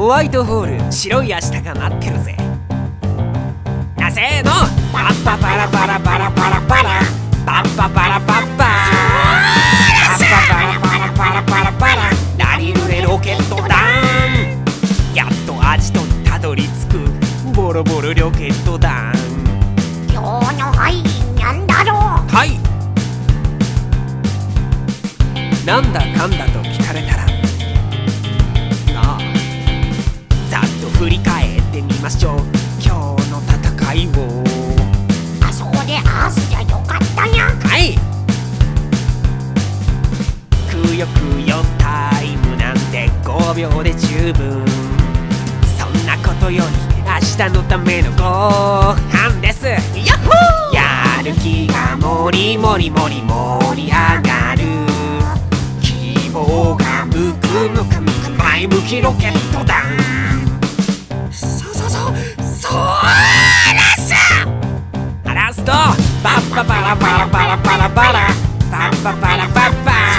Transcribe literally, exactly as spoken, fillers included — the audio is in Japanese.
ホワイトホール白い明日が待ってるぜ。なせーのパッパパラパラパラパラパラパッパパラパッパパッパパラパラパラパラパララリルレロケット弾。やっとアジトにたどり着くボロボロロケット弾。 今日の範囲なんだろう。 はい、なんだかんだと聞かれたらなあ、ざっと振り返ってみましょう今日の戦いを。 あそこでアースじゃよかったにゃ。 はい、くよくよタイムなんてごびょうで十分。そんなことより明日のためのご飯です。ヤッホー。やる気がもりもりもり盛り上がる。希望がむくむくむく前向きロケット弾。そうそうそうそうラスラストパッパパラパラパラパラパラパッパパラパッパ